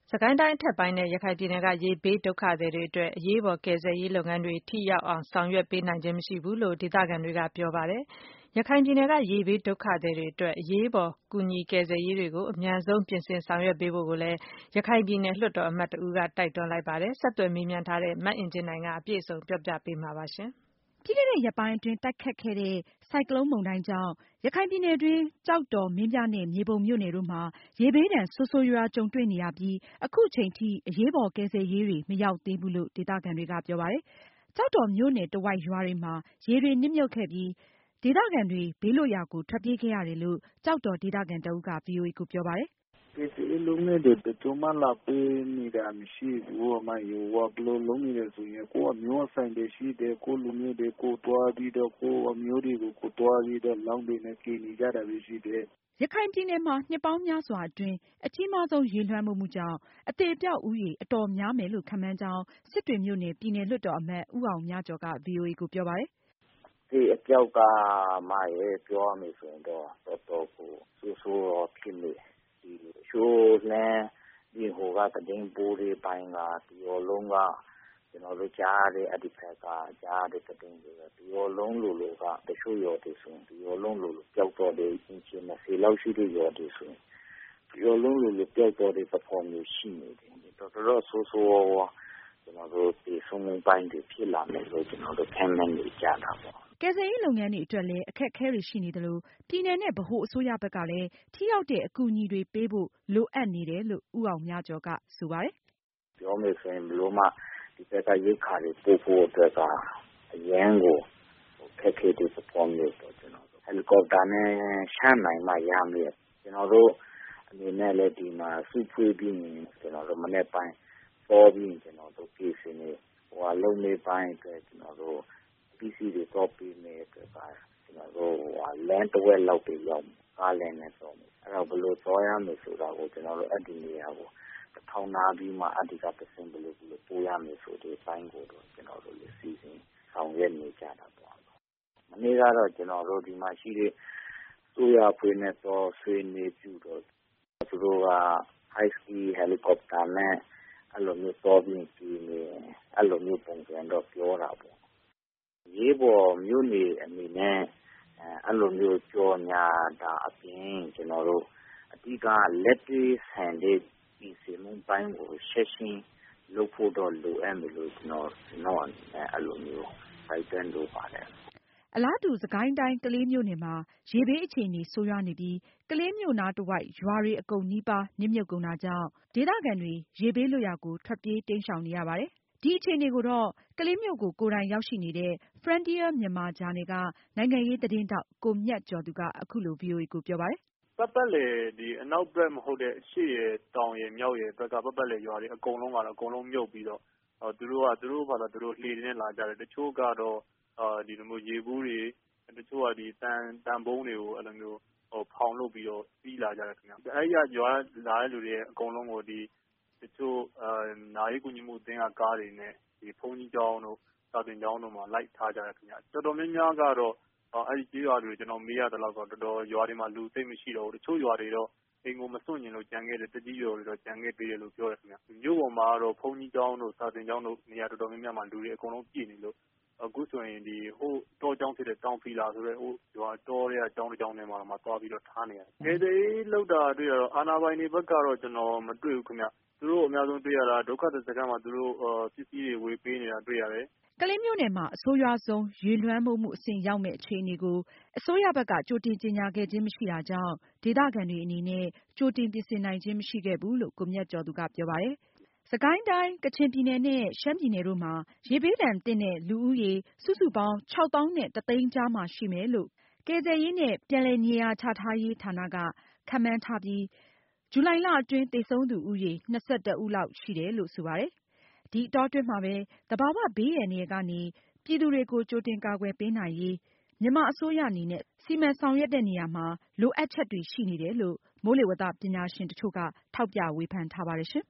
စကိုင်းတိုင်းအထက်ပိုင်းနဲ့ရခိုင်ပြည်နယ်ကရေဘေးဒုက္ခသည်တွေအတွက်အရေးပေါ်ကယ်ဆယ်ရေးလုပ်ငန်းတွေထိရောက်အောင်ဆောင်ရွက်ပေးနိုင်ခြင်းမရှိဘူးလို့ဒေသခံတွေကပြောပါတယ်။ရခိုင်ပြည်နယ်ကရေဘေးဒုက္ခသည်တွေအတွက်အရေးပေါ်ကူညီကယ်ဆယ်ရေးတွေကိုအမြန်ဆုံးပြင်ဆင်ဆောင်ရွက်ပေးဖို့လည်းရခိုင်ပြည်နယ်လွှတ်တော်အမတ်တဦးကတိုက်တွန်းလိုက်ပါတယ်။ဆက်သွယ်မေးမြန်းထားတဲ့မအင်ကြင်းနိုင်ကအပြည့်အစုံပြောပြပေးမှာပါ။ပြီးခဲ့တဲ့ရက်ပိုင်းအတွင်းတိုက်ခတ်ခဲ့တဲ့ဆိုင်ကလုန်းမုန်တိုင်းကြောင့်ရခိုင်ပြည်နယ်တွင်းကျောက်တော်မင်းပြနဲ့မြေပုံမြို့နယ်တို့မှာရေဘေးဒဏ်ဆိုးဆိုးရွားရွားကြုံတွေ့နေရပြီးအခုချိန်ထိအရေးပေါ်ကယ်ဆယ်ရေးတွေမရောက်သေးဘူးလို့ဒေသခံတွေကပြောပါတယ်။ ကျောက်တော်မြို့နယ်တဝိုက်ရွာတွေမှာရေတွေနစ်မြုပ်ခဲ့ပြီးဒေသခံတွေဘေးလွတ်ရာကိုထွက်ပြေးခဲ့ရတယ်လို့ကျောက်တော်ဒေသခံတဦးက VOA ကိုပြောပါတယ်။ “ကယ်ဆယ်ရေးလုပ်ငန်းတွေဘယ်သူမှလာပေးနေတာမရှိဘူး။ ဘယ်လိုလုပ်နေတယ်ဆိုရင် ကိုယ့်အမျိုးအဆိုင်တွေရှိတယ်။ ကိုယ့်လူမျိုးတွေကိုယ်သွားပြီးတော့ ကိုယ့်အမျိုးတွေကိုသွားပြီးတော့ အလောင်းတွေနဲ့ကယ်နေကြတာပဲရှိတယ်။ ” ရခိုင်ပြည်နယ်မှာနှစ်ပေါင်းများစွာအတွင်းအကြီးမားဆုံးရေလွှမ်းမိုးမှုကြောင့်အသေအပျောက်ဦးရေအတော်များမယ်လို့ခန့်မှန်းကြောင်းစစ်တွေမြို့နယ်ပြည်နယ်လွှတ်တော်အမတ်ဦးအောင်မြကျော်က VOA ကိုပြောပါတယ်။ “အသေအပျောက်ကပြောရမယ်ဆိုရင်တော့တော်တော်ကိုဆိုးဆိုးရွားရွားဖြစ်မယ်။ ဒီချို့လှမ်းပြီးသတင်းပို့တဲ့အပိုင်းကတရွာလုံးကကျနော်တို့ကြားရတဲ့အဲဒီဘက်ကကြားရတဲ့သတင်းတွေတရွာလုံးလိုလိုကတချို့ရွာတွေဆိုရင်တရွာလုံးလိုလိုပျောက်သွားတယ်။ အိမ်ခြေ 20 လောက်ရှိတဲ့ရွာတွေဆိုရင်တရွာလုံးလိုလိုပျောက်သွားတဲ့သဘောမျိုးရှိနေတယ်။ တော်တော်ဆိုးဆိုးရွားရွားကျနော်တို့သေဆုံးမှုပိုင်းတွေဖြစ်လာမယ်လို့ကျနော်တို့ခန့်မှန်းနေကြတာပေါ့။ ” ကယ်ဆယ်ရေးလုပ်ငန်းတွေအတွက်လည်းအခက်အခဲတွေရှိနေသလိုပြည်နယ်နဲ့ဗဟိုအစိုးရဘက်ကလည်းထိရောက်တဲ့အကူအညီတွေပေးဖို့လိုအပ်နေတယ်လို့ဦးအောင်မြကျော်ကဆိုပါတယ်။ “ပြောမယ်ဆိုရင်ဘယ်လိုမှဒီဘက်ကရိက္ခာတွေပို့ဖို့အတွက်ကအရမ်းကိုခက်ခဲတဲ့သဘောမျိုးပေါ့။ ဟယ်လီကော်ပတာနဲ့ချနိုင်မှရမယ်။ ကျနော်တို့အနေနဲ့လည်းဒီမှာစုဖွဲ့ပြီးရင်ကျနော်တို့မနက်ပိုင်းစောပြီးရင်ကျနော်တို့ကယ်ဆယ်ရေးလုပ်မယ့်ပိုင်းအတွက်ကျနော်တို့ပစ္စည်းတွေသွားပေးမယ့်အတွက်ကကျနော်တို့လမ်းတဝက်လောက်ပဲရောက်မယ်။ ကားလမ်းနဲ့သွားမယ်။ အဲဒါဘယ်လိုသွားရမယ်ဆိုတာကိုကျနော်တို့အဲဒီနေရာကိုတထောက်နားပြီးမှအဲဒီကတဆင့်ဘယ်လိုပို့ရမယ်ဆိုတဲ့အပိုင်းကိုတော့ကျနော်တို့စီစဉ်ဆောင်ရွက်နေကြတာပေါ့။ မနေ့ကတော့ကျနော်တို့ဒီမှာရှိတဲ့အစိုးရအဖွဲ့နဲ့သွားဆွေးနွေးပြီးတော့သူတို့က High Speed Helicopter နဲ့အဲလိုမျိုးသွားပြီးကယ်မယ်အဲလိုမျိုးပုံစံတော့ပြောတာပေါ့။ အရေးပေါ်မြို့နယ်အနေနဲ့အဲလိုမျိုးကြော်ငြာတာအပြင်ကျနော်တို့အဓိကလက်တွေ့ဆန်တဲ့ပြင်ဆင်မှုပိုင်းကိုချက်ချင်းလုပ်ဖို့တော့လိုအပ်မယ်လို့ကျနော့်အနေနဲ့အဲလိုမျိုးတိုက်တွန်းလိုပါတယ်။ ” အလားတူစစ်ကိုင်းတိုင်းကလေးမြို့နယ်မှာရေဘေးအခြေအနေဆိုးရွားနေပြီးကလေးမြို့နားတဝိုက်ရွာတွေအကုန်နီးပါးနစ်မြုပ်ကုန်တာကြောင့်ဒေသခံတွေရေဘေးလွတ်ရာကိုထွက်ပြေးတိမ်းရှောင်နေရပါတယ်။ ဒီအခြေအနေကိုတော့ကလေးမြို့ကိုကိုယ်တိုင်ရောက်ရှိနေတဲ့ Frontier Myanmar ဂျာနယ်ကနိုင်ငံရေးသတင်းထောက်ကိုမြတ်ကျော်သူကအခုလို VOA ကိုပြောပါတယ်။ “ပတ်ပတ်လည်အနောက်ဘက်မဟုတ်တဲ့အရှေ့ရယ်တောင်ရယ်မြောက်ရယ်ဘက်ကပတ်ပတ်လည်ရွာတွေအကုန်လုံးမြုပ်ပြီးတော့သူတို့ဘာသာသူတို့လှေတွေနဲ့လာကြတယ်။ တချို့ကတော့ရေဘူးတွေတချို့ကသံပုံးတွေကိုအဲလိုမျိုးဖောင်လုပ်ပြီးတော့စီးလာကြတယ်ခင်ဗျ။ အဲဒီကရွာကလာတဲ့လူတွေအကုန်လုံးကိုတချို့နာရေးကူညီမှုအသင်းကကားတွေနဲ့ဘုန်းကြီးကျောင်းတို့စာသင်ကျောင်းတို့မှာလိုက်ထားကြတယ်ခင်ဗျ။ တော်တော်များများကတော့အဲဒီကျေးရွာတွေကျနော်မေးရသလောက်တော့ရွာတွေမှာလူသိပ်မရှိတော့ဘူး။ တချို့ရွာတွေတော့အိမ်ကိုမစွန့်ချင်လို့ကျန်ခဲ့တယ်။ သက်ကြီးရွယ်အိုတွေတော့ကျန်ခဲ့သေးတယ်လို့ပြောတယ်ခင်ဗျ။ မြို့ပေါ်မှာကတော့ဘုန်းကြီးကျောင်းတို့စာသင်ကျောင်းတို့နေရာတော်တော်များများမှာလူတွေအကုန်လုံးပြည့်နေလို့အခုဆိုရင်တောကျောင်းဖြစ်တဲ့တောင်ဖီလာဆိုတဲ့ရွာတောထဲကကျောင်းတကျောင်းထဲမှာသွားပြီးတော့ထားနေရတယ်။ ကယ်ဆယ်ရေးလုပ်တာတွေ့ရတော့အာဏာပိုင်တွေဘက်ကတော့ကျနော်မတွေ့ဘူးခင်ဗျ။ သူတို့အများဆုံးတွေ့ရတာဒုက္ခသည်စခန်းမှာသူတို့ပစ္စည်းတွေဝေပေးနေတာတွေ့ရတယ်။ ” ကလေးမြို့နယ်မှာအဆိုးရွားဆုံးရေလွှမ်းမိုးမှုအဆင့်ရောက်မယ့်အခြေအနေကိုအစိုးရဘက်ကကြိုတင်ကြေညာခဲ့ခြင်းမရှိတာကြောင့်ဒေသခံတွေအနေနဲ့ကြိုတင်ပြင်ဆင်နိုင်ခြင်းမရှိခဲ့ဘူးလို့ကိုမြတ်ကျော်သူကပြောပါတယ်။ စစ်ကိုင်းတိုင်း၊ ကချင်ပြည်နယ်နဲ့ ရှမ်းပြည်နယ်တို့မှာရေဘေးဒဏ်သင့်တဲ့လူဦးရေစုစုပေါင်း ၆ သောင်းနဲ့ ၁ သိန်းကြားမှာရှိမယ်လို့ ကယ်ဆယ်ရေးနဲ့ ပြန်လည်နေရာချထားရေးဌာနက ခန့်မှန်းထားပြီး ဇူလိုင်လအတွင်းသေဆုံးသူဦးရေ ၂၁ ဦးလောက်ရှိတယ်လို့ဆိုပါတယ်။ ဒီအတောအတွင်းမှာပဲသဘာဝဘေးအန္တရာယ်ကနေ ပြည်သူတွေကိုကြိုတင်ကာကွယ်ပေးနိုင်ရေးမြန်မာအစိုးရအနေနဲ့စီမံဆောင်ရွက်တဲ့နေရာမှာလိုအပ်ချက်တွေရှိနေတယ်လို့မိုးလေဝသပညာရှင်တချို့ကထောက်ပြဝေဖန်ထားပါတယ်ရှင်